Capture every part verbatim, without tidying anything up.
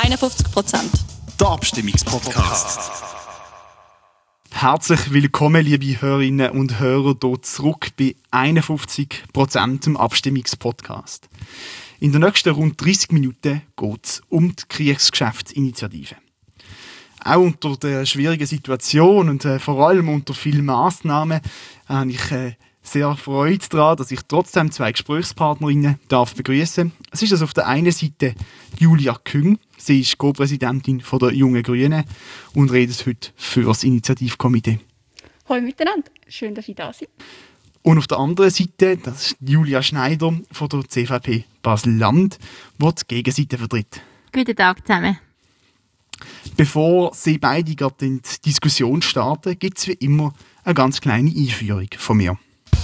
einundfünfzig Prozent. Der Abstimmungspodcast. Herzlich willkommen, liebe Hörerinnen und Hörer, hier zurück bei einundfünfzig Prozent im Abstimmungspodcast. In den nächsten rund dreißig Minuten geht es um die Kriegsgeschäftsinitiative. Auch unter der schwierigen Situation und äh, vor allem unter vielen Massnahmen habe ich äh, sehr Freude daran, dass ich trotzdem zwei Gesprächspartnerinnen darf begrüßen. Es ist also auf der einen Seite Julia Küng. Sie ist Co-Präsidentin der Jungen Grünen und redet heute für das Initiativkomitee. Hallo miteinander, schön, dass ich da bin. Und auf der anderen Seite, das ist Julia Schneider von der C V P Basel-Land, die die Gegenseite vertritt. Guten Tag zusammen. Bevor Sie beide gerade in die Diskussion starten, gibt es wie immer eine ganz kleine Einführung von mir.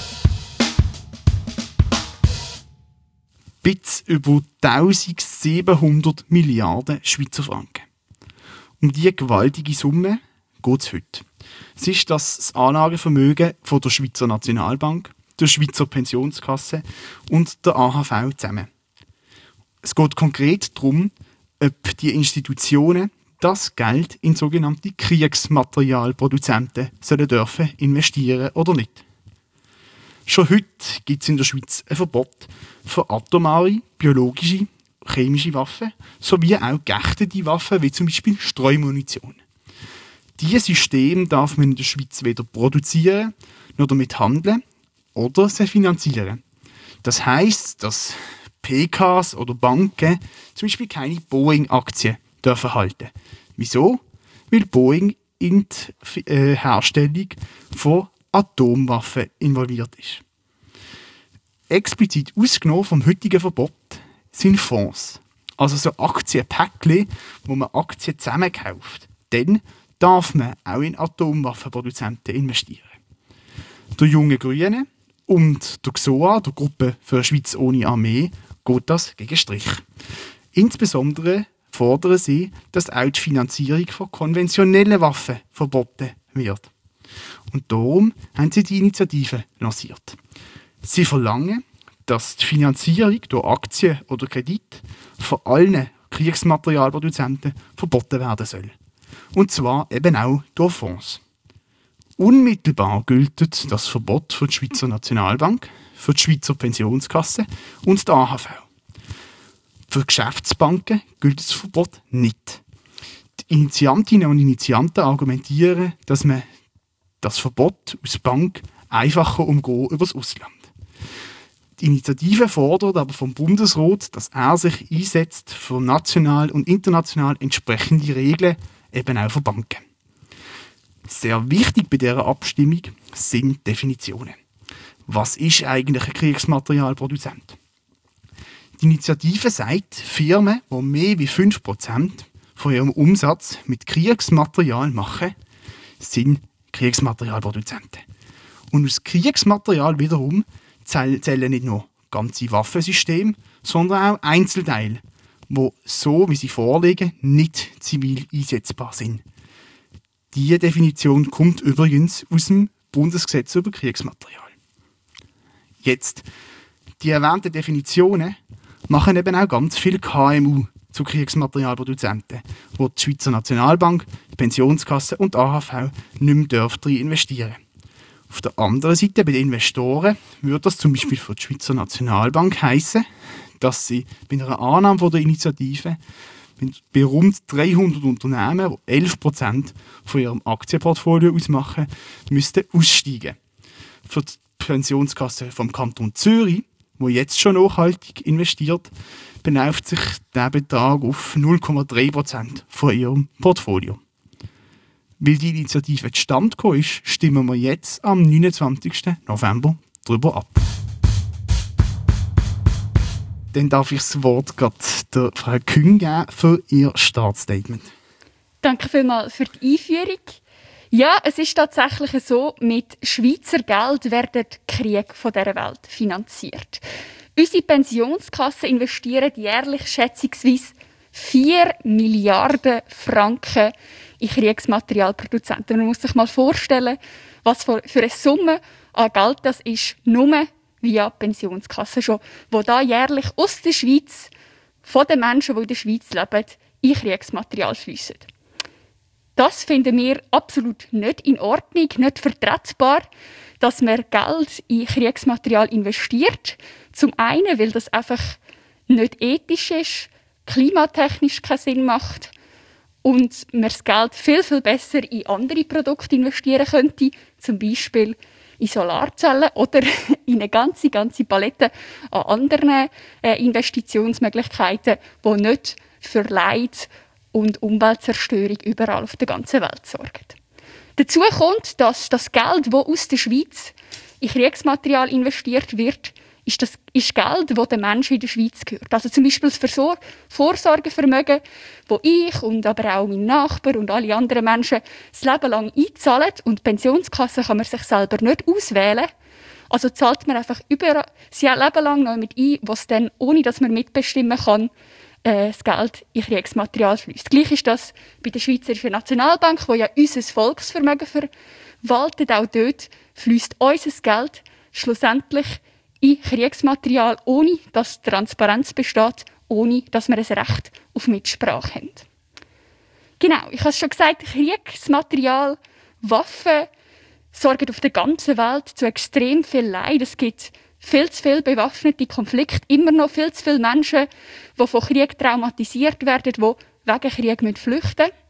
Bis über eintausendsiebenhundert Milliarden Schweizer Franken. Um diese gewaltige Summe geht es heute. Es ist das Anlagevermögen von der Schweizer Nationalbank, der Schweizer Pensionskasse und der A H V zusammen. Es geht konkret darum, ob die Institutionen das Geld in sogenannte Kriegsmaterialproduzenten sollen dürfen investieren oder nicht. Schon heute gibt es in der Schweiz ein Verbot für atomare, biologische, chemische Waffen sowie auch geächtete Waffen, wie zum Beispiel Streumunition. Diese Systeme darf man in der Schweiz weder produzieren, noch damit handeln oder sie finanzieren. Das heisst, dass P Ks oder Banken zum Beispiel keine Boeing-Aktien dürfen halten. Wieso? Weil Boeing in die äh, Herstellung von Atomwaffen involviert ist. Explizit ausgenommen vom heutigen Verbot sind Fonds, also so Aktienpäckchen, wo man Aktien zusammenkauft. Dann darf man auch in Atomwaffenproduzenten investieren. Der Junge Grüne und der G S O A, der Gruppe für eine Schweiz ohne Armee, geht das gegen Strich. Insbesondere fordern sie, dass auch die Finanzierung von konventionellen Waffen verboten wird. Und darum haben sie die Initiative lanciert. Sie verlangen, dass die Finanzierung durch Aktien oder Kredit von allen Kriegsmaterialproduzenten verboten werden soll. Und zwar eben auch durch Fonds. Unmittelbar gilt das Verbot für die Schweizer Nationalbank, für die Schweizer Pensionskasse und die A H V. Für Geschäftsbanken gilt das Verbot nicht. Die Initiantinnen und Initianten argumentieren, dass man das Verbot aus Bank einfacher umgehen über das Ausland. Die Initiative fordert aber vom Bundesrat, dass er sich einsetzt für national und international entsprechende Regeln, eben auch für Banken. Sehr wichtig bei dieser Abstimmung sind Definitionen. Was ist eigentlich ein Kriegsmaterialproduzent? Die Initiative sagt, Firmen, die mehr als fünf Prozent von ihrem Umsatz mit Kriegsmaterial machen, sind Kriegsmaterialproduzenten. Und aus Kriegsmaterial wiederum zählen nicht nur ganze Waffensysteme, sondern auch Einzelteile, die so, wie sie vorliegen, nicht zivil einsetzbar sind. Diese Definition kommt übrigens aus dem Bundesgesetz über Kriegsmaterial. Jetzt, die erwähnten Definitionen machen eben auch ganz viele K M U zu Kriegsmaterialproduzenten, wo die Schweizer Nationalbank, die Pensionskasse und die A H V nicht mehr dürfen investieren. Auf der anderen Seite, bei den Investoren, würde das zum Beispiel für die Schweizer Nationalbank heissen, dass sie bei einer Annahme der Initiative bei rund dreihundert Unternehmen, die elf Prozent von ihrem Aktienportfolio ausmachen, müssten aussteigen. Für die Pensionskasse vom Kanton Zürich, wo jetzt schon nachhaltig investiert, beläuft sich der Betrag auf null Komma drei Prozent von ihrem Portfolio. Weil die Initiative zustande gekommen ist, stimmen wir jetzt am neunundzwanzigsten November darüber ab. Dann darf ich das Wort gerade der Frau Küng geben für ihr Startstatement. Danke vielmals für die Einführung. Ja, es ist tatsächlich so, mit Schweizer Geld werden die Kriege dieser Welt finanziert. Unsere Pensionskassen investieren jährlich schätzungsweise vier Milliarden Franken in Kriegsmaterialproduzenten. Man muss sich mal vorstellen, was für eine Summe an Geld das ist, nur via Pensionskasse schon, wo da jährlich aus der Schweiz von den Menschen, die in der Schweiz leben, in Kriegsmaterial fließen. Das finden wir absolut nicht in Ordnung, nicht vertretbar, dass man Geld in Kriegsmaterial investiert. Zum einen, weil das einfach nicht ethisch ist, klimatechnisch keinen Sinn macht und man das Geld viel, viel besser in andere Produkte investieren könnte, zum Beispiel in Solarzellen oder in eine ganze, ganze Palette an anderen äh, Investitionsmöglichkeiten, die nicht für Leid und Umweltzerstörung überall auf der ganzen Welt sorgen. Dazu kommt, dass das Geld, das aus der Schweiz in Kriegsmaterial investiert wird, ist, das, ist Geld, das den Menschen in der Schweiz gehört. Also zum Beispiel das Versor- Vorsorgevermögen, das ich und aber auch mein Nachbar und alle anderen Menschen das Leben lang einzahlen. Und die Pensionskasse kann man sich selber nicht auswählen. Also zahlt man einfach über sein Leben lang noch mit ein, was dann, ohne dass man mitbestimmen kann, äh, das Geld in Kriegsmaterial fließt. Gleich ist das bei der Schweizerischen Nationalbank, die ja unser Volksvermögen verwaltet. Auch dort fließt unser Geld schlussendlich in Kriegsmaterial, ohne dass Transparenz besteht, ohne dass wir ein Recht auf Mitsprache haben. Genau, ich habe es schon gesagt, Kriegsmaterial, Waffen sorgen auf der ganzen Welt zu extrem viel Leid. Es gibt viel zu viele bewaffnete Konflikte, immer noch viel zu viele Menschen, die von Krieg traumatisiert werden, die wegen Krieg flüchten müssen.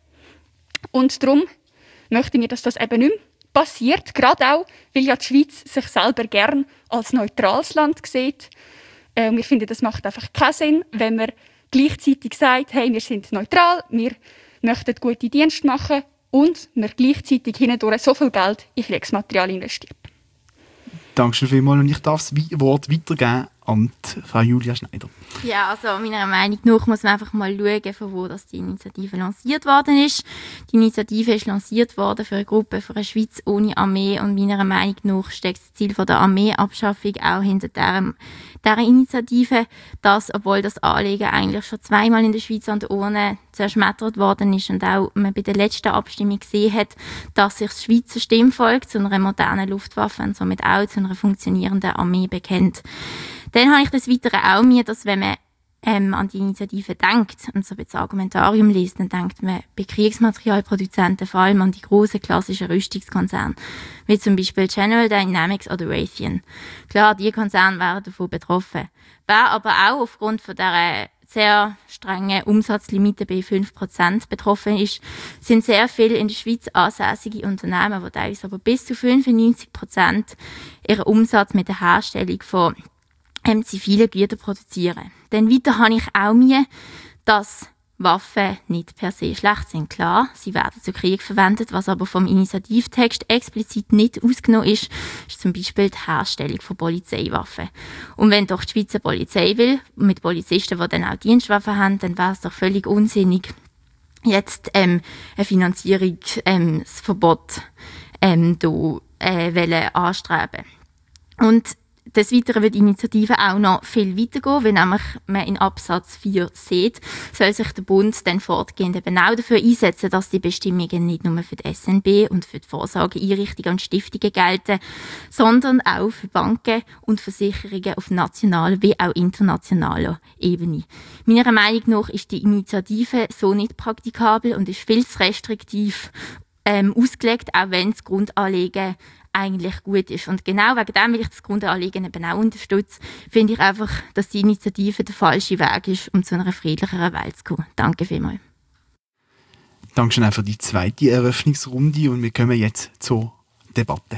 Und darum möchten wir, dass das eben nicht mehr passiert, gerade auch, weil ja die Schweiz sich selber gern als neutrales Land sieht. Äh, wir finden, das macht einfach keinen Sinn, wenn man gleichzeitig sagt, hey, wir sind neutral, wir möchten gute Dienste machen und wir gleichzeitig hindurch so viel Geld in Kriegsmaterial investiert. Dankeschön vielmals und ich darf das Wort weitergeben an Frau Julia Schneider. Ja, also meiner Meinung nach muss man einfach mal schauen, von wo das die Initiative lanciert worden ist. Die Initiative ist lanciert worden für eine Gruppe für eine Schweiz ohne Armee und meiner Meinung nach steckt das Ziel von der Armeeabschaffung auch hinter dieser, dieser Initiative, dass, obwohl das Anliegen eigentlich schon zweimal in der Schweiz an der Urne zerschmettert worden ist und auch man bei der letzten Abstimmung gesehen hat, dass sich das Schweizer Stimmvolk zu einer modernen Luftwaffe und somit auch zu einer funktionierenden Armee bekennt. Dann habe ich das Weitere auch mir, dass wenn man ähm, an die Initiative denkt und so das Argumentarium liest, dann denkt man bei Kriegsmaterialproduzenten vor allem an die grossen klassischen Rüstungskonzerne, wie zum Beispiel General Dynamics oder Raytheon. Klar, diese Konzerne wären davon betroffen. Wer aber auch aufgrund von dieser sehr strengen Umsatzlimite bei fünf Prozent betroffen ist, sind sehr viele in der Schweiz ansässige Unternehmen, die teilweise aber bis zu fünfundneunzig Prozent ihren Umsatz mit der Herstellung von ähm, zivile Güter produzieren. Dann weiter habe ich auch mir, dass Waffen nicht per se schlecht sind. Klar, sie werden zu Krieg verwendet, was aber vom Initiativtext explizit nicht ausgenommen ist, ist zum Beispiel die Herstellung von Polizeiwaffen. Und wenn doch die Schweizer Polizei will, mit Polizisten, die dann auch Dienstwaffen haben, dann wäre es doch völlig unsinnig, jetzt ähm, eine Finanzierungsverbot ähm, da, äh, wollen anstreben. Und des Weiteren wird die Initiative auch noch viel weitergehen, wenn nämlich man in Absatz vier sieht, soll sich der Bund dann fortgehend eben auch dafür einsetzen, dass die Bestimmungen nicht nur für die S N B und für die Vorsorgeeinrichtungen und Stiftungen gelten, sondern auch für Banken und Versicherungen auf nationaler wie auch internationaler Ebene. Meiner Meinung nach ist die Initiative so nicht praktikabel und ist viel zu restriktiv ähm, ausgelegt, auch wenn das Grundanliegen eigentlich gut ist. Und genau wegen dem, weil ich das Grundanliegen eben auch unterstütze, finde ich einfach, dass die Initiative der falsche Weg ist, um zu einer friedlicheren Welt zu kommen. Danke vielmals. Dankeschön auch für die zweite Eröffnungsrunde und wir kommen jetzt zur Debatte.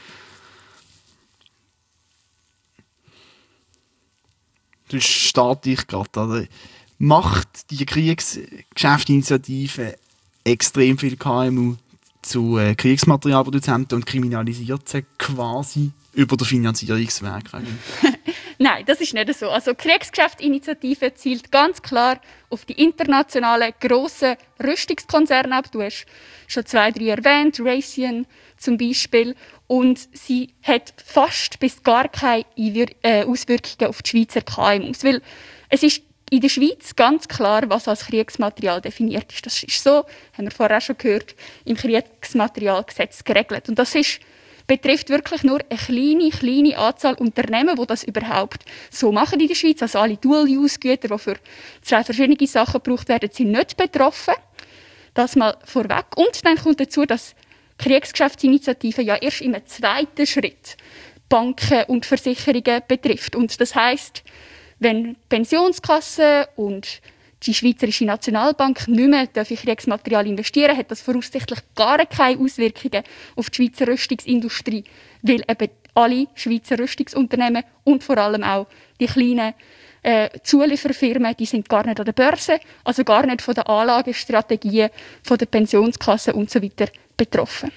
Du starte ich gerade. Also macht die Kriegsgeschäftsinitiative extrem viel K M U zu äh, Kriegsmaterialproduzenten und kriminalisiert sie quasi über den Finanzierungsweg? Nein, das ist nicht so. Also die Kriegsgeschäftsinitiative zielt ganz klar auf die internationalen grossen Rüstungskonzerne ab. Du hast schon zwei, drei erwähnt, Raytheon zum Beispiel. Und sie hat fast bis gar keine Einwir- äh, Auswirkungen auf die Schweizer K M Us. Weil es ist in der Schweiz ganz klar, was als Kriegsmaterial definiert ist. Das ist so, haben wir vorher schon gehört, im Kriegsmaterialgesetz geregelt. Und das ist betrifft wirklich nur eine kleine, kleine Anzahl Unternehmen, die das überhaupt so machen in der Schweiz. Also alle Dual-Use-Güter, die für zwei verschiedene Sachen gebraucht werden, sind nicht betroffen. Das mal vorweg. Und dann kommt dazu, dass die Kriegsgeschäftsinitiative ja erst im zweiten Schritt Banken und Versicherungen betrifft. Und das heisst, wenn Pensionskassen und die Schweizerische Nationalbank nicht mehr in Kriegsmaterial investieren, hat das voraussichtlich gar keine Auswirkungen auf die Schweizer Rüstungsindustrie, weil eben alle Schweizer Rüstungsunternehmen und vor allem auch die kleinen äh, Zulieferfirmen, die sind gar nicht an der Börse, also gar nicht von den Anlagestrategien, von den Pensionskassen und so weiter betroffen.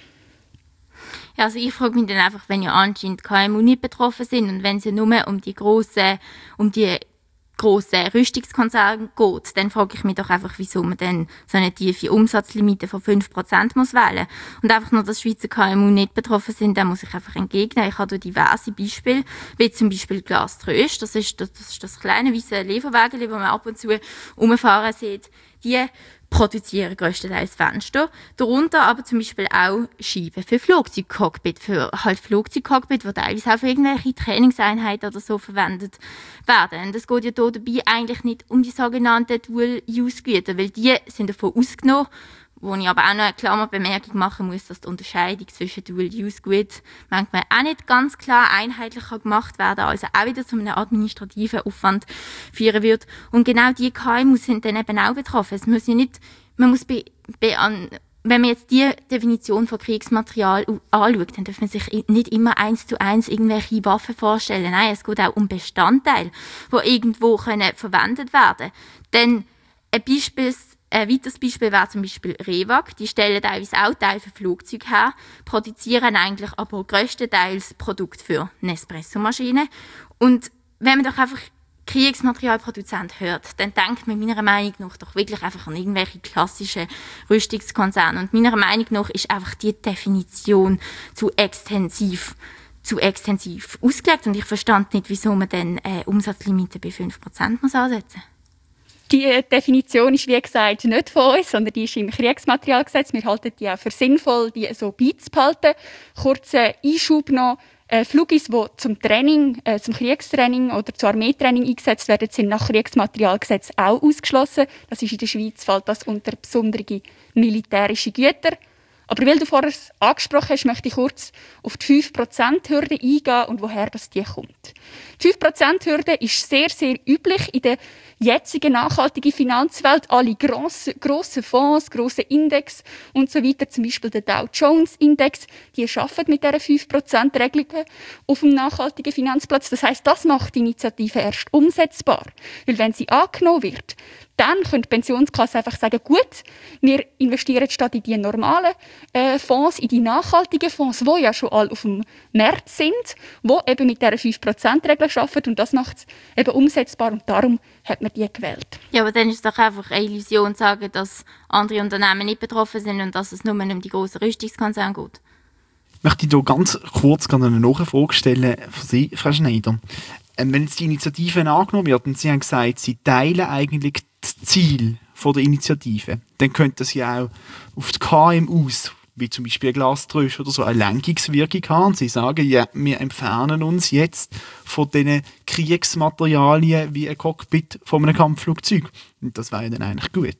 Ja, also ich frage mich dann einfach, wenn ja anscheinend K M U nicht betroffen sind und wenn es ja nur um die grossen, um die grossen Rüstungskonzerne geht, dann frage ich mich doch einfach, wieso man dann so eine tiefe Umsatzlimite von fünf Prozent muss wählen. Und einfach nur, dass Schweizer K M U nicht betroffen sind, dann muss ich einfach entgegnen. Ich habe hier diverse Beispiele, wie zum Beispiel Glas Tröst. Das ist das, das, ist das kleine weiße Lieferwagen, das man ab und zu rumfahren sieht. Die produzieren grösstenteils Fenster, darunter aber zum Beispiel auch Scheiben für Flugzeugcockpit, für halt Flugzeugcockpit, die teilweise auch für irgendwelche Trainingseinheiten oder so verwendet werden. Und es geht ja hier dabei eigentlich nicht um die sogenannten Dual-Use-Güter, weil die sind davon ausgenommen, wo ich aber auch noch eine Klammerbemerkung machen muss, dass die Unterscheidung zwischen Dual-Use-Gütern manchmal auch nicht ganz klar einheitlich gemacht werden kann, also auch wieder zu einem administrativen Aufwand führen wird. Und genau diese K M U sind dann eben auch betroffen. Es muss ja nicht, man muss be, be an, wenn man jetzt die Definition von Kriegsmaterial anschaut, dann darf man sich nicht immer eins zu eins irgendwelche Waffen vorstellen. Nein, es geht auch um Bestandteile, die irgendwo können verwendet werden können. Denn ein Beispiel Ein weiteres Beispiel wäre zum Beispiel Rewag. Die stellen teilweise auch Teile für Flugzeuge her, produzieren eigentlich aber grösstenteils Produkte für Nespresso-Maschinen. Und wenn man doch einfach Kriegsmaterialproduzent hört, dann denkt man meiner Meinung nach doch wirklich einfach an irgendwelche klassischen Rüstungskonzerne. Und meiner Meinung nach ist einfach die Definition zu extensiv zu extensiv ausgelegt. Und ich verstand nicht, wieso man dann eine Umsatzlimite bei fünf Prozent muss ansetzen muss. Die Definition ist, wie gesagt, nicht von uns, sondern die ist im Kriegsmaterialgesetz. Wir halten die auch für sinnvoll, die so beizubehalten. Kurzer Einschub noch. Äh, Flugis, die zum Training, äh, zum Kriegstraining oder zum Armeetraining eingesetzt werden, sind nach Kriegsmaterialgesetz auch ausgeschlossen. Das ist in der Schweiz, fällt das unter besondere militärische Güter. Aber weil du vorher angesprochen hast, möchte ich kurz auf die fünf Prozent Hürde eingehen und woher das die kommt. Die fünf Prozent Hürde ist sehr, sehr üblich in der jetzigen nachhaltigen Finanzwelt. Alle grossen, grossen Fonds, grossen Index und so weiter, zum Beispiel der Dow Jones Index, die arbeiten mit dieser fünf Prozent Regelung auf dem nachhaltigen Finanzplatz. Das heisst, das macht die Initiative erst umsetzbar. Weil wenn sie angenommen wird, dann können die Pensionskassen einfach sagen, gut, wir investieren statt in die normalen äh, Fonds, in die nachhaltigen Fonds, die ja schon alle auf dem Markt sind, die eben mit dieser fünf Prozent Regel arbeiten und das macht es eben umsetzbar und darum hat man die gewählt. Ja, aber dann ist es doch einfach eine Illusion zu sagen, dass andere Unternehmen nicht betroffen sind und dass es nur um die grossen Rüstungskonzerne geht. Ich möchte hier ganz kurz eine Nachfrage stellen für Sie, Frau Schneider. Ähm, wenn jetzt die Initiative angenommen wird und Sie haben gesagt, Sie teilen eigentlich das Ziel von der Initiative, dann könnte das ja auch auf die K M Us, wie zum Beispiel Glas Tröst oder so, eine Lenkungswirkung haben. Und Sie sagen, ja, wir entfernen uns jetzt von diesen Kriegsmaterialien wie ein Cockpit von einem Kampfflugzeug. Und das wäre dann eigentlich gut.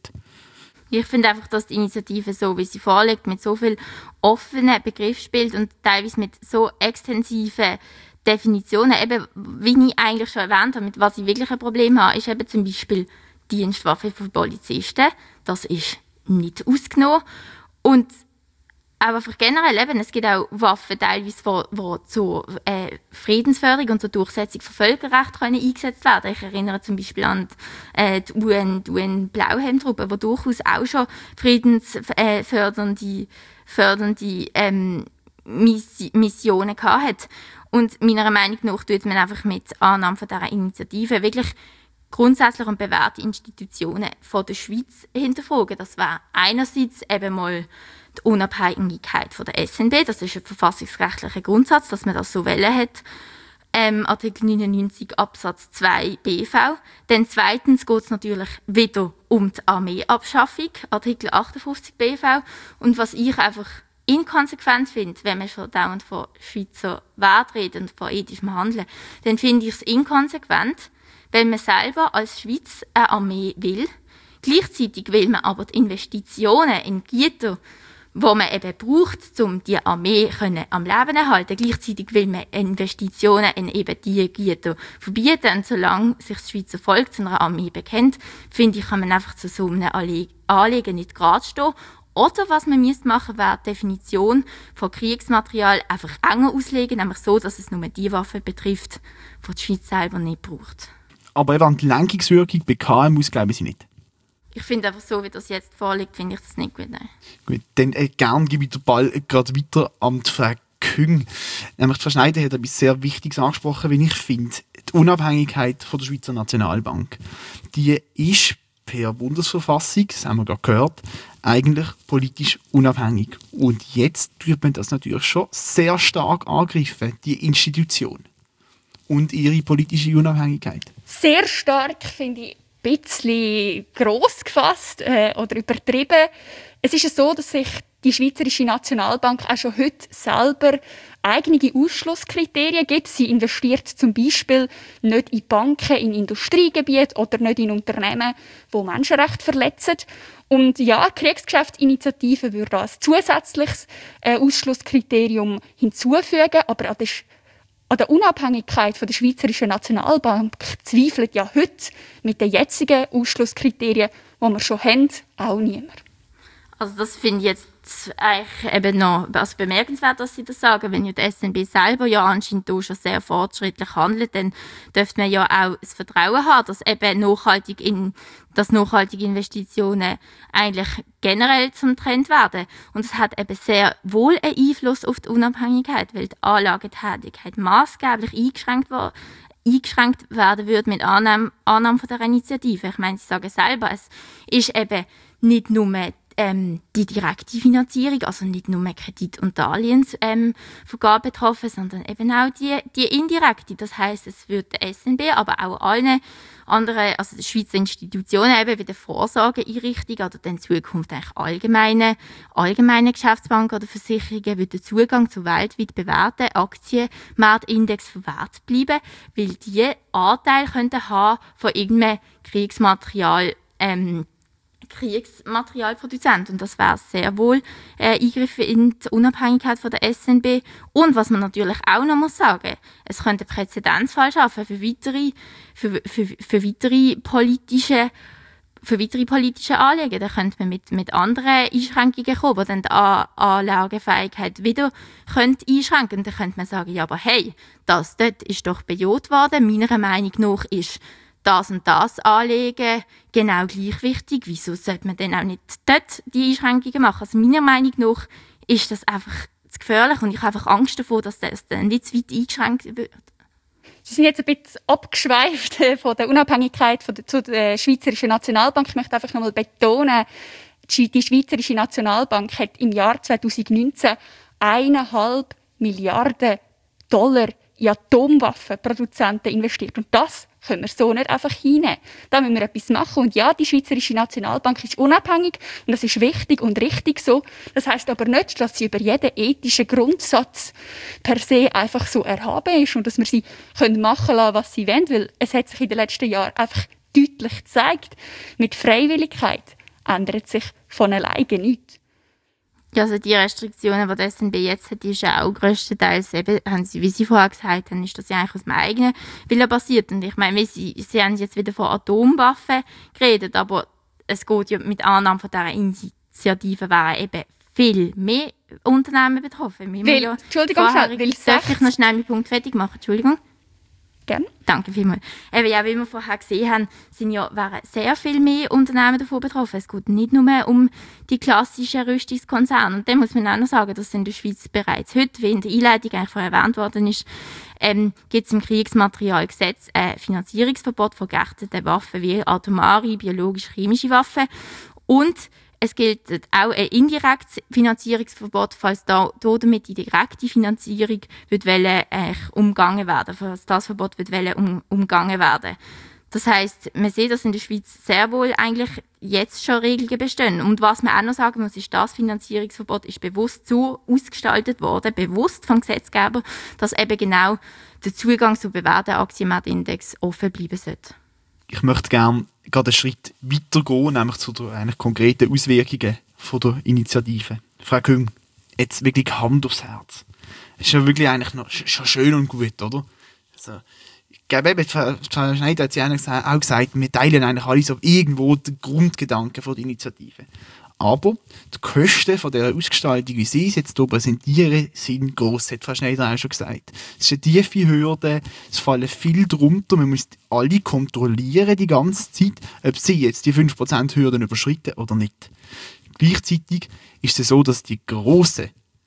Ich finde einfach, dass die Initiative, so wie sie vorliegt, mit so viel offenen Begriffen spielt und teilweise mit so extensiven Definitionen, eben, wie ich eigentlich schon erwähnt habe, mit was ich wirklich ein Problem habe, ist eben zum Beispiel Dienstwaffe für Polizisten. Das ist nicht ausgenommen. Und aber einfach generell, eben, es gibt auch Waffen teilweise, die zur äh, Friedensförderung und zur Durchsetzung von Völkerrecht können eingesetzt werden. Ich erinnere zum Beispiel an die, äh, die U N, die U N-Blauhelmtruppe, die durchaus auch schon friedensfördernde äh, fördernde, ähm, Miss- Missionen hatte. Und meiner Meinung nach tut man einfach mit Annahme von dieser Initiative wirklich grundsätzlich und bewährte Institutionen von der Schweiz hinterfragen. Das wäre einerseits eben mal die Unabhängigkeit von der S N B, das ist ein verfassungsrechtlicher Grundsatz, dass man das so wählen hat. Ähm, Artikel neunundneunzig Absatz zwei B V. Dann zweitens geht es natürlich wieder um die Armeeabschaffung, Artikel achtundfünfzig B V. Und was ich einfach inkonsequent finde, wenn man schon dauernd von Schweizer Wert redet und von ethischem Handeln, dann finde ich es inkonsequent, weil man selber als Schweiz eine Armee will. Gleichzeitig will man aber die Investitionen in Güter, die man eben braucht, um die Armee können am Leben zu halten. Gleichzeitig will man Investitionen in eben diese Güter verbieten. Und solange sich das Schweizer Volk zu einer Armee bekennt, finde ich, kann man einfach zu so einem Anliegen nicht gerade stehen. Oder was man machen müsste, wäre die Definition von Kriegsmaterial einfach enger auslegen, nämlich so, dass es nur die Waffen betrifft, die die Schweiz selber nicht braucht. Aber eben an die Lenkungswirkung bei K M Us glauben Sie nicht? Ich finde einfach so, wie das jetzt vorliegt, finde ich das nicht gut. Nein. Gut, dann äh, gerne gebe ich den Ball gerade weiter an die Frau Küng. Nämlich Frau Schneider hat etwas sehr Wichtiges angesprochen, wie ich finde. Die Unabhängigkeit von der Schweizer Nationalbank. Die ist per Bundesverfassung, das haben wir gerade gehört, eigentlich politisch unabhängig. Und jetzt tut man das natürlich schon sehr stark angreifen, die Institution und ihre politische Unabhängigkeit. Sehr stark, finde ich, ein bisschen gross gefasst äh, oder übertrieben. Es ist ja so, dass sich die Schweizerische Nationalbank auch schon heute selber eigene Ausschlusskriterien gibt. Sie investiert zum Beispiel nicht in Banken, in Industriegebiete oder nicht in Unternehmen, die Menschenrechte verletzen. Und ja, die Kriegsgeschäftsinitiative würde als zusätzliches äh, Ausschlusskriterium hinzufügen, aber an der, an der Unabhängigkeit von der Schweizerischen Nationalbank zweifelt ja heute mit den jetzigen Ausschlusskriterien, die wir schon haben, auch niemand. Also das finde ich jetzt eigentlich eben noch also bemerkenswert, dass Sie das sagen. Wenn ja die S N B selber ja anscheinend auch schon sehr fortschrittlich handelt, dann dürfte man ja auch das Vertrauen haben, dass eben nachhaltig in, dass nachhaltige Investitionen eigentlich generell zum Trend werden. Und es hat eben sehr wohl einen Einfluss auf die Unabhängigkeit, weil die Anlagetätigkeit maßgeblich eingeschränkt war. eingeschränkt werden würde mit Annahme, Annahme von der Initiative. Ich meine, Sie sagen selber, es ist eben nicht nur ähm, die direkte Finanzierung, also nicht nur Kredit- und Darlehensvergabe ähm, betroffen, sondern eben auch die, die indirekte. Das heisst, es wird der S N B, aber auch allen anderen, also die Schweizer Institutionen eben wie der Vorsorgeeinrichtung oder in Zukunft eigentlich allgemeine, allgemeine Geschäftsbanken oder Versicherungen wird der Zugang zu weltweit bewährten Aktienmarktindex verwehrt bleiben, weil die Anteil könnten haben von irgendeinem Kriegsmaterial ähm, Kriegsmaterialproduzent. Und das wäre sehr wohl äh, Eingriff in die Unabhängigkeit von der S N B. Und was man natürlich auch noch muss sagen, es könnte Präzedenzfall schaffen für weitere, für, für, für weitere politische für weitere politische Anliegen. Da könnte man mit, mit anderen Einschränkungen kommen, die dann die An- Anlagefähigkeit wieder könnte einschränken. Und dann könnte man sagen, ja, aber hey, das dort ist doch bejaht worden. Meiner Meinung nach ist das und das Anlegen genau gleich wichtig. Wieso sollte man dann auch nicht dort die Einschränkungen machen? Also meiner Meinung nach ist das einfach zu gefährlich und ich habe einfach Angst davor, dass das dann nicht zu weit eingeschränkt wird. Sie sind jetzt ein bisschen abgeschweift von der Unabhängigkeit von der, zu der Schweizerischen Nationalbank. Ich möchte einfach noch mal betonen, die Schweizerische Nationalbank hat im Jahr zweitausendneunzehn eineinhalb Milliarden Dollar in Atomwaffenproduzenten investiert. Und das können wir so nicht einfach hinnehmen. Da müssen wir etwas machen. Und ja, die Schweizerische Nationalbank ist unabhängig und das ist wichtig und richtig so. Das heisst aber nicht, dass sie über jeden ethischen Grundsatz per se einfach so erhaben ist und dass wir sie können machen lassen, was sie wollen. Weil es hat sich in den letzten Jahren einfach deutlich gezeigt, mit Freiwilligkeit ändert sich von alleine nichts. Ja, also die Restriktionen, die die S N B jetzt hat, ist ja auch grösstenteils, eben, haben sie, wie Sie vorher gesagt haben, ist das ja eigentlich aus dem eigenen Willen basiert. Und ich meine, sie, sie haben jetzt wieder von Atomwaffen geredet, aber es geht ja mit Annahme von dieser Initiative wären eben viel mehr Unternehmen betroffen. Weil, ja Entschuldigung, vorher, weil darf ich noch schnell meinen Punkt fertig machen? Entschuldigung. Gerne. Danke vielmals. Eben, ja, wie wir vorher gesehen haben, sind ja, wären sehr viel mehr Unternehmen davon betroffen. Es geht nicht nur um die klassischen Rüstungskonzerne. Und dann muss man auch noch sagen, dass in der Schweiz bereits heute, wie in der Einleitung eigentlich vorher erwähnt worden ist, ähm, gibt es im Kriegsmaterialgesetz ein Finanzierungsverbot von geächteten Waffen wie atomare, biologisch-chemische Waffen. Und es gilt auch ein indirektes Finanzierungsverbot, falls da, damit die direkte Finanzierung wird wollen, äh, umgangen werden, falls das Verbot wird wollen, um, umgangen werden. Das heisst, man sieht, dass in der Schweiz sehr wohl eigentlich jetzt schon Regelungen bestehen. Und was man auch noch sagen muss, ist, das Finanzierungsverbot ist bewusst so ausgestaltet worden, bewusst vom Gesetzgeber, dass eben genau der Zugang zu bewährten Aktienmarktindex offen bleiben sollte. Ich möchte gerne gerade einen Schritt weiter gehen, nämlich zu den eigentlich konkreten Auswirkungen von der Initiative. Frau Küng, jetzt wirklich Hand aufs Herz. Es ist ja wirklich eigentlich noch schon schön und gut, oder? Also, ich glaube, eben, Frau Schneider hat sie auch gesagt, wir teilen eigentlich alle so irgendwo den Grundgedanken von der Initiative. Aber die Kosten von dieser Ausgestaltung, wie Sie es jetzt hier präsentieren, sind gross, hat Frau Schneider auch schon gesagt. Es ist eine tiefe Hürde, es fallen viel drunter, man muss alle kontrollieren die ganze Zeit, ob sie jetzt die fünf Prozent Hürden überschreiten oder nicht. Gleichzeitig ist es so, dass die grossen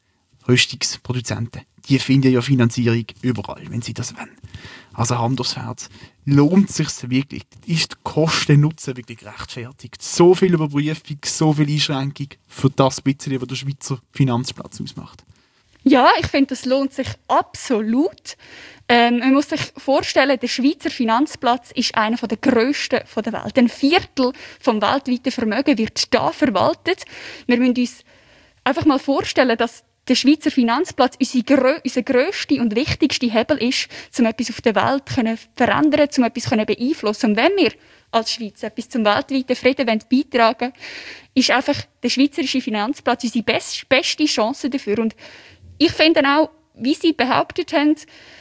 Rüstungsproduzenten, die finden ja Finanzierung überall, wenn sie das wollen. Also Hand aufs Herz. Lohnt es sich wirklich? Ist die Kosten-Nutzen wirklich gerechtfertigt? So viel Überprüfung, so viel Einschränkung für das bisschen, was der Schweizer Finanzplatz ausmacht. Ja, ich finde, das lohnt sich absolut. Ähm, man muss sich vorstellen, der Schweizer Finanzplatz ist einer der grössten der Welt. Ein Viertel vom weltweiten Vermögen wird hier verwaltet. Wir müssen uns einfach mal vorstellen, dass der Schweizer Finanzplatz unser, unser grösster und wichtigster Hebel ist, um etwas auf der Welt zu verändern, um etwas zu beeinflussen. Und wenn wir als Schweiz etwas zum weltweiten Frieden beitragen wollen, ist einfach der schweizerische Finanzplatz unsere best, beste Chance dafür. Und ich finde auch, wie Sie behauptet haben,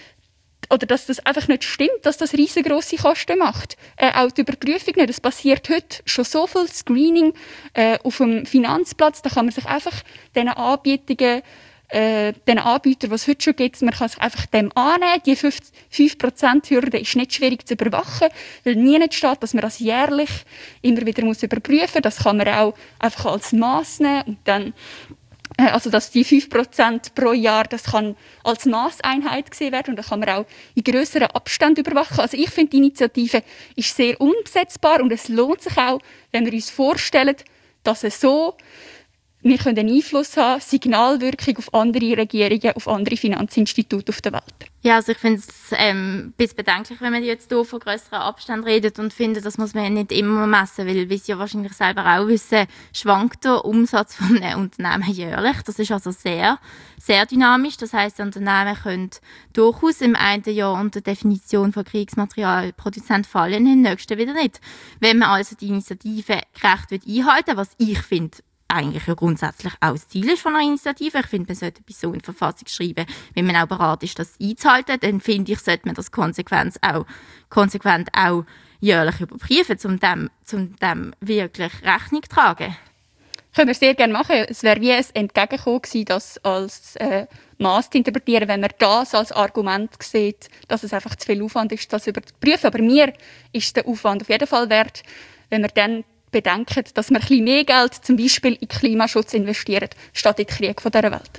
oder dass das einfach nicht stimmt, dass das riesengroße Kosten macht. Äh, auch die Überprüfung nicht. Es passiert heute schon so viel Screening äh, auf dem Finanzplatz. Da kann man sich einfach diesen Anbietungen, äh, den Anbietern, die es heute schon gibt, man kann sich einfach dem annehmen. Die fünf Prozent Hürde ist nicht schwierig zu überwachen, weil nie nicht steht, dass man das jährlich immer wieder muss überprüfen muss. Das kann man auch einfach als Mass nehmen und dann also dass die fünf Prozent pro Jahr, das kann als Masseinheit gesehen werden und das kann man auch in grösseren Abständen überwachen. Also ich finde, die Initiative ist sehr umsetzbar und es lohnt sich auch, wenn wir uns vorstellen, dass es so wir können einen Einfluss haben, Signalwirkung auf andere Regierungen, auf andere Finanzinstitute auf der Welt. Ja, also ich finde es ähm, ein bisschen bedenklich, wenn man jetzt hier von grösseren Abständen redet und finde, das muss man nicht immer messen, weil, wie Sie ja wahrscheinlich selber auch wissen, schwankt der Umsatz von einem Unternehmen jährlich. Das ist also sehr, sehr dynamisch. Das heisst, Unternehmen können durchaus im einen Jahr unter der Definition von Kriegsmaterialproduzent fallen, im nächsten wieder nicht. Wenn man also die Initiative gerecht einhalten will, was ich finde, eigentlich ja grundsätzlich auch das Ziel ist von einer Initiative. Ich finde, man sollte etwas so in die Verfassung schreiben, wenn man auch bereit ist, das einzuhalten. Dann finde ich, sollte man das konsequent auch, konsequent auch jährlich überprüfen, um dem, um dem wirklich Rechnung zu tragen. Können wir sehr gerne machen. Es wäre wie ein Entgegenkommen gewesen, das als äh, Mass zu interpretieren, wenn man das als Argument sieht, dass es einfach zu viel Aufwand ist, das zu überprüfen. Aber mir ist der Aufwand auf jeden Fall wert, wenn wir dann bedenken, dass wir ein bisschen mehr Geld zum Beispiel in Klimaschutz investieren, statt in den Krieg dieser Welt.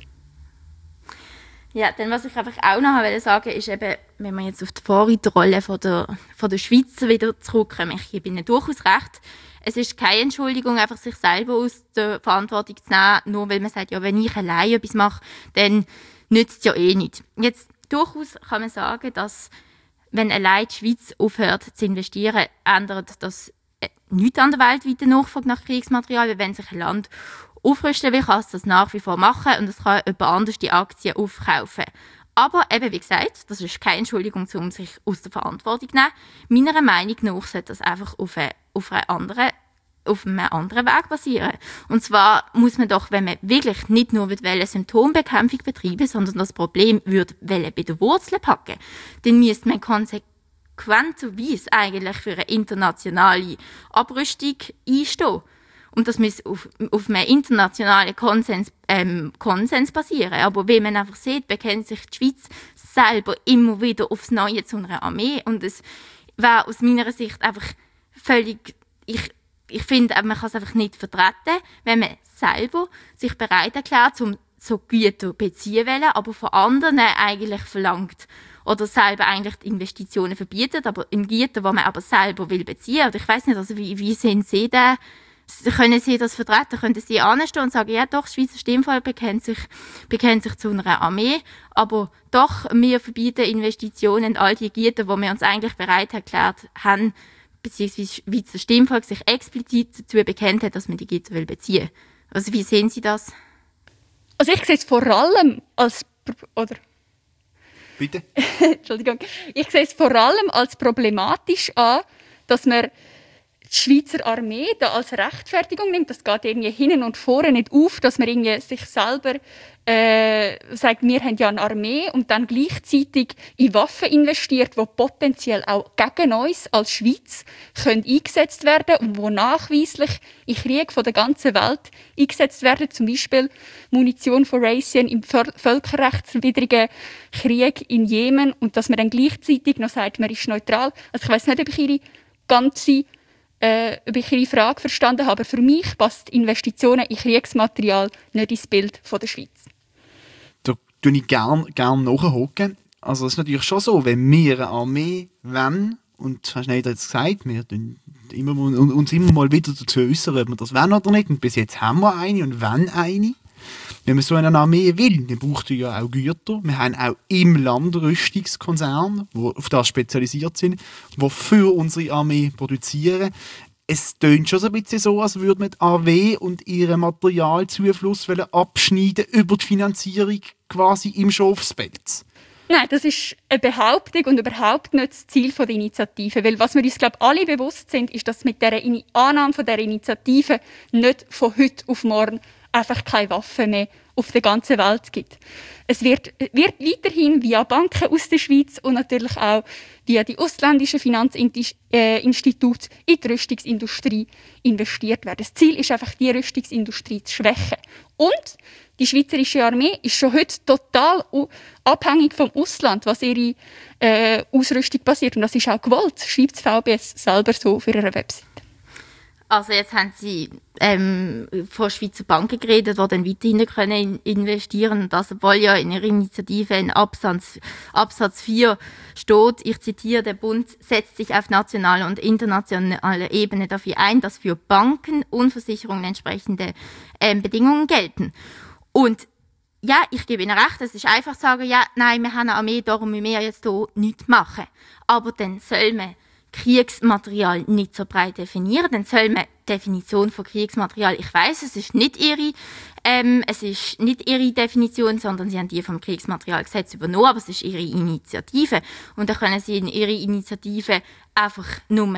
Ja, dann was ich einfach auch noch sagen wollte, ist eben, wenn wir jetzt auf die Vorreiterrolle von der, von der Schweiz wieder zurückkommen, ich gebe Ihnen durchaus recht, es ist keine Entschuldigung, einfach sich selber aus der Verantwortung zu nehmen, nur weil man sagt, ja, wenn ich allein etwas mache, dann nützt es ja eh nicht. Jetzt durchaus kann man sagen, dass wenn allein die Schweiz aufhört zu investieren, ändert das nichts an der weltweiten Nachfrage nach Kriegsmaterial, weil wenn sich ein Land aufrüsten will, kann es das nach wie vor machen und es kann jemand anders die Aktien aufkaufen. Aber eben, wie gesagt, das ist keine Entschuldigung, um sich aus der Verantwortung zu nehmen. Meiner Meinung nach sollte das einfach auf, eine, auf, eine andere, auf einem anderen Weg basieren. Und zwar muss man doch, wenn man wirklich nicht nur eine Symptombekämpfung betreiben, sondern das Problem würde bei der Wurzel packen, dann müsste man konsequent konsequenterweise eigentlich für eine internationale Abrüstung einstehen. Und das muss auf, auf einem internationalen Konsens, ähm, Konsens basieren. Aber wie man einfach sieht, bekennt sich die Schweiz selber immer wieder aufs Neue zu einer Armee. Und es wäre aus meiner Sicht einfach völlig... Ich, ich finde, man kann es einfach nicht vertreten, wenn man selber sich bereit erklärt, um so Güter beziehen wollen, aber von anderen eigentlich verlangt, oder selber eigentlich die Investitionen verbietet, aber in Güter, die man aber selber will beziehen. Oder ich weiss nicht, also wie, wie sehen Sie den, können Sie das vertreten? Können Sie anstehen und sagen, ja doch, das Schweizer Stimmvolk bekennt sich, bekennt sich zu einer Armee, aber doch, wir verbieten Investitionen in all die Güter, wo wir uns eigentlich bereit erklärt haben, beziehungsweise das Schweizer Stimmvolk sich explizit dazu bekennt hat, dass man die Güter will beziehen. Also wie sehen Sie das? Also ich sehe es vor allem als... Oder? Bitte? Entschuldigung. Ich sehe es vor allem als problematisch an, dass man die Schweizer Armee da als Rechtfertigung nimmt. Das geht irgendwie hinten und vorne nicht auf, dass man irgendwie sich selber äh, sagt, wir haben ja eine Armee und dann gleichzeitig in Waffen investiert, die potenziell auch gegen uns als Schweiz können eingesetzt werden und die nachweislich in Kriegen von der ganzen Welt eingesetzt werden. Zum Beispiel Munition von Raytheon im völkerrechtswidrigen Krieg in Jemen und dass man dann gleichzeitig noch sagt, man ist neutral. Also ich weiss nicht, ob ich Ihre ganze Äh, ob ich Ihre Frage verstanden habe. Aber für mich passt Investitionen in Kriegsmaterial nicht ins Bild von der Schweiz. Da tue ich gerne gern nachhaken. Also es ist natürlich schon so, wenn wir eine Armee wollen, und Herr Schneider hat es gesagt, wir tun immer, uns immer mal wieder dazu äußern, ob wir das wollen oder nicht. Und bis jetzt haben wir eine und wollen eine. Wenn man so eine Armee will, dann braucht man ja auch Güter. Wir haben auch im Land Rüstungskonzerne, die auf das spezialisiert sind, die für unsere Armee produzieren. Es tönt schon so ein bisschen so, als würde man die A W und ihren Materialzufluss abschneiden über die Finanzierung quasi im Schafspelz. Nein, das ist eine Behauptung und überhaupt nicht das Ziel der Initiative. Weil was wir uns, glaube ich, alle bewusst sind, ist, dass mit der Annahme dieser Initiative nicht von heute auf morgen einfach keine Waffen mehr auf der ganzen Welt gibt. Es wird, wird weiterhin via Banken aus der Schweiz und natürlich auch via die ausländischen Finanzinstitute in die Rüstungsindustrie investiert werden. Das Ziel ist einfach, die Rüstungsindustrie zu schwächen. Und die schweizerische Armee ist schon heute total abhängig vom Ausland, was ihre äh, Ausrüstung passiert. Und das ist auch gewollt, schreibt das V B S selber so auf ihrer Website. Also jetzt haben Sie ähm, von Schweizer Banken geredet, die dann weiterhin können investieren können. Das, obwohl ja in Ihrer Initiative in Absatz, Absatz vier steht, ich zitiere, der Bund setzt sich auf nationaler und internationaler Ebene dafür ein, dass für Banken und Versicherungen entsprechende ähm, Bedingungen gelten. Und ja, ich gebe Ihnen recht, es ist einfach zu sagen, ja, nein, wir haben eine Armee, darum müssen wir jetzt hier nichts machen. Aber dann soll man Kriegsmaterial nicht so breit definieren, dann soll man die Definition von Kriegsmaterial, ich weiss, es ist nicht ihre, ähm, es ist nicht ihre Definition, sondern sie haben die vom Kriegsmaterialgesetz übernommen, aber es ist ihre Initiative. Und dann können sie in ihre Initiative einfach nur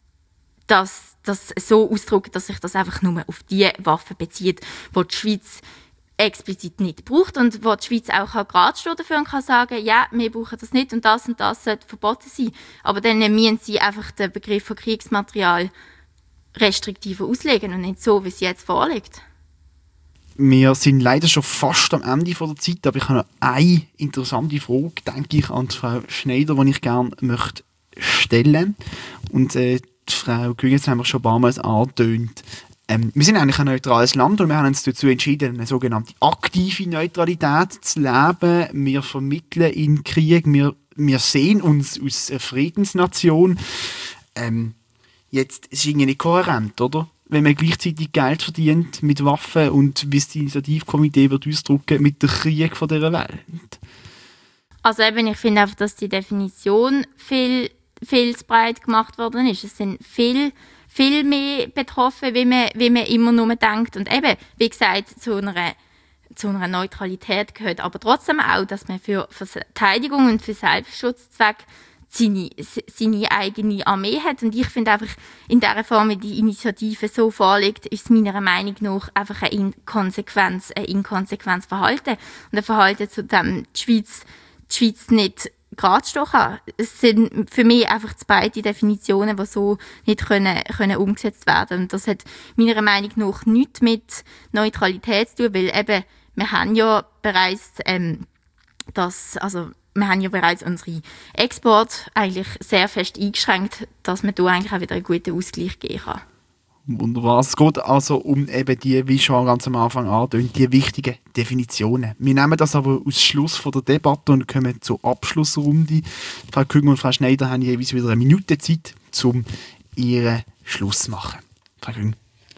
das, das so ausdrücken, dass sich das einfach nur auf die Waffen bezieht, die die Schweiz explizit nicht braucht und wo die Schweiz auch gerade stehen dafür und kann sagen, ja, wir brauchen das nicht und das und das sollte verboten sein. Aber dann müssen sie einfach den Begriff von Kriegsmaterial restriktiver auslegen und nicht so, wie es jetzt vorliegt. Wir sind leider schon fast am Ende der Zeit, aber ich habe noch eine interessante Frage, denke ich, an die Frau Schneider, die ich gerne möchte stellen. Und äh, die Frau Gügens haben wir schon ein paar Mal angetönt. Ähm, wir sind eigentlich ein neutrales Land und wir haben uns dazu entschieden, eine sogenannte aktive Neutralität zu leben. Wir vermitteln in Krieg, wir, wir sehen uns als eine Friedensnation. Ähm, jetzt ist es irgendwie nicht kohärent, oder? Wenn man gleichzeitig Geld verdient mit Waffen und, wie es das Initiativkomitee wird ausdrücken, mit dem Krieg von dieser Welt. Also eben, ich finde einfach, dass die Definition viel, viel zu breit gemacht worden ist. Es sind viel viel mehr betroffen, wie man, wie man immer nur denkt. Und eben, wie gesagt, zu einer, zu einer Neutralität gehört aber trotzdem auch, dass man für, für Verteidigung und für Selbstschutzzweck seine, seine eigene Armee hat. Und ich finde einfach, in der Form, wie die Initiative so vorliegt, ist es meiner Meinung nach einfach ein Inkonsequenz, ein inkonsequentes Verhalten. Und ein Verhalten, zu dem die Schweiz, die Schweiz nicht gerade stehen kann. Es sind für mich einfach beide Definitionen, die so nicht können, können umgesetzt werden. Und das hat meiner Meinung nach nichts mit Neutralität zu tun, weil eben, wir haben ja bereits ähm, das, also wir haben ja bereits unsere Export eigentlich sehr fest eingeschränkt, dass man da eigentlich auch wieder einen guten Ausgleich geben kann. Wunderbar. Es geht also um eben die, wie schon ganz am Anfang angetönt, die wichtigen Definitionen. Wir nehmen das aber als Schluss von der Debatte und kommen zur Abschlussrunde. Frau Küng und Frau Schneider haben jeweils wieder eine Minute Zeit, um ihren Schluss zu machen. Frau Küng.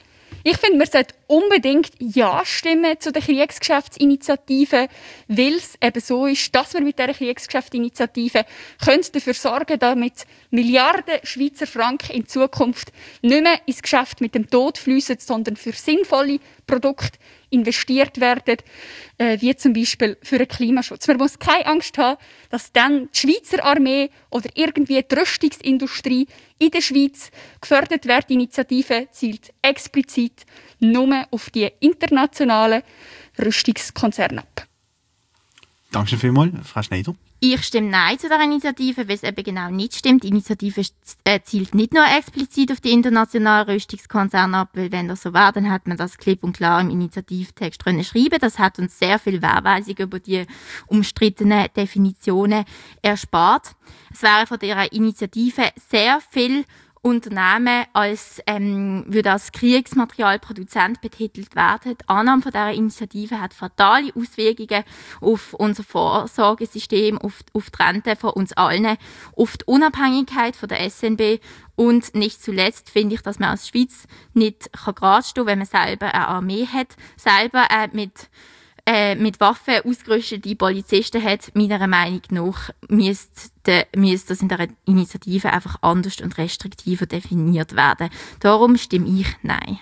Ich finde, man sollte unbedingt Ja stimmen zu der Kriegsgeschäftsinitiative, weil es eben so ist, dass wir mit dieser Kriegsgeschäftsinitiative dafür sorgen können, damit Milliarden Schweizer Franken in Zukunft nicht mehr ins Geschäft mit dem Tod fließen, sondern für sinnvolle Produkte investiert werden, äh, wie zum Beispiel für den Klimaschutz. Man muss keine Angst haben, dass dann die Schweizer Armee oder irgendwie die Rüstungsindustrie in der Schweiz gefördert wird. Die Initiative zielt explizit nur auf die internationalen Rüstungskonzerne ab. Danke vielmals, Frau Schneider. Ich stimme Nein zu dieser Initiative, weil es eben genau nicht stimmt. Die Initiative zielt nicht nur explizit auf die internationalen Rüstungskonzerne ab, weil wenn das so wäre, dann hat man das klipp und klar im Initiativtext drin schreiben. Das hat uns sehr viel Wehrweisung über die umstrittenen Definitionen erspart. Es wäre von dieser Initiative sehr viel Unternehmen als, ähm, würde als Kriegsmaterialproduzent betitelt werden. Die Annahme von dieser Initiative hat fatale Auswirkungen auf unser Vorsorgesystem, auf, auf die Rente von uns allen, auf die Unabhängigkeit von der S N B und nicht zuletzt finde ich, dass man als Schweiz nicht gerade stehen kann, wenn man selber eine Armee hat, selber äh, mit Äh, mit Waffen ausgerüstete Polizisten hat, meiner Meinung nach, müsste, müsste das in der Initiative einfach anders und restriktiver definiert werden. Darum stimme ich Nein.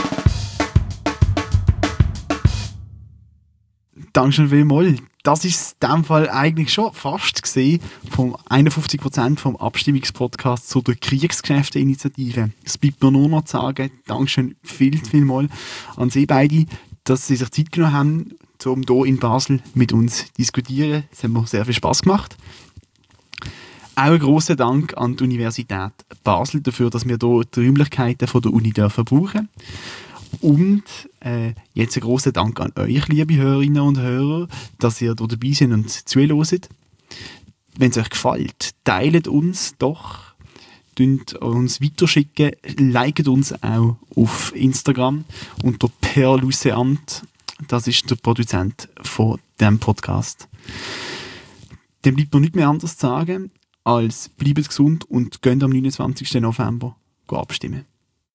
Dankeschön vielmals. Das ist in diesem Fall eigentlich schon fast gesehen vom einundfünfzig Prozent vom Abstimmungspodcast zu der Kriegsgeschäfteinitiative. Es bleibt mir nur noch zu sagen, Dankeschön viel, viel mal an Sie beide, dass Sie sich Zeit genommen haben, um hier in Basel mit uns zu diskutieren. Es hat mir sehr viel Spass gemacht. Auch ein grosser Dank an die Universität Basel dafür, dass wir hier die Räumlichkeiten von der Uni dürfen brauchen. Und äh, jetzt ein grosser Dank an euch, liebe Hörerinnen und Hörer, dass ihr hier dabei seid und zuhört. Wenn es euch gefällt, teilt uns doch, tönt uns weiterschicken, liket uns auch auf Instagram unter perluceant. Das ist der Produzent von diesem Podcast. Dem bleibt mir nichts mehr anderes zu sagen, als bleibt gesund und geht am neunundzwanzigsten November abstimmen.